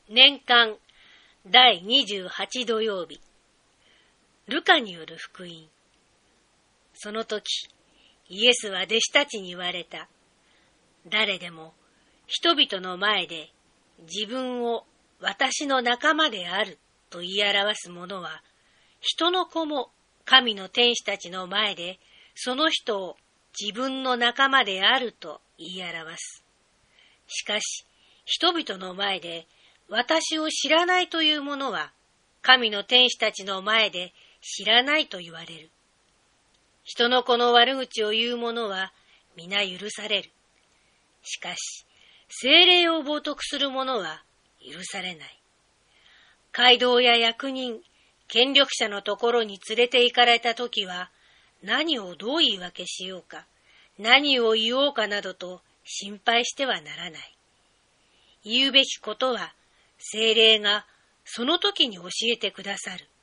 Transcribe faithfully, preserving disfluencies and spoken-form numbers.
年間だいにじゅうはち土曜日、ルカによる福音。その時、イエスは弟子たちに言われた。誰でも人々の前で自分を私の仲間であると言い表す者は、人の子も神の天使たちの前でその人を自分の仲間であると言い表す。しかし、人々の前で私を知らないという者は、神の天使たちの前で知らないと言われる。人の子の悪口を言う者は皆許される。しかし、聖霊を冒涜する者は許されない。街道や役人、権力者のところに連れて行かれたときは、何をどう言い訳しようか、何を言おうかなどと心配してはならない。言うべきことは、聖霊がその時に教えてくださる。